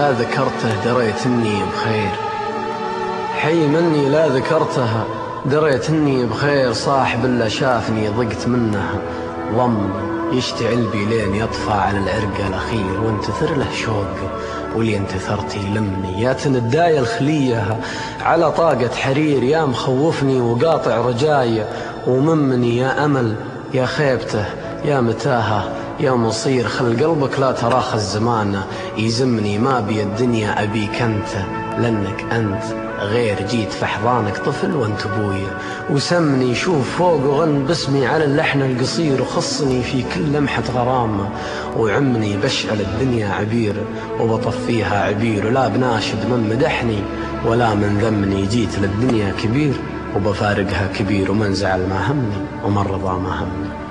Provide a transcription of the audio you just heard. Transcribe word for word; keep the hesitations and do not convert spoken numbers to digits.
لا ذكرته دريت إني بخير، حي مني لا ذكرته دريت إني بخير. صاحب إلا شافني ضقت منه ضم يشتعل بي لين يطفى على العرق الأخير. وانتثر له شوق واللي انتثرتي لمني، يا تندايا الخلية على طاقة حرير، يا مخوفني وقاطع رجاي وممني، يا أمل يا خيبته يا متاهة يا مصير. خل قلبك لا تراخ الزمان يزمني، ما بي الدنيا أبيك أنت لأنك أنت غير. جيت في حضانك طفل وانت ابويا وسمني، شوف فوق وغن باسمي على اللحن القصير، وخصني في كل لمحة غرامة وعمني. بشعل الدنيا عبير وبطفيها عبير، ولا بناشد من مدحني ولا من ذمني. جيت للدنيا كبير وبفارقها كبير، ومن زعل ما همني ومن رضى ما همني.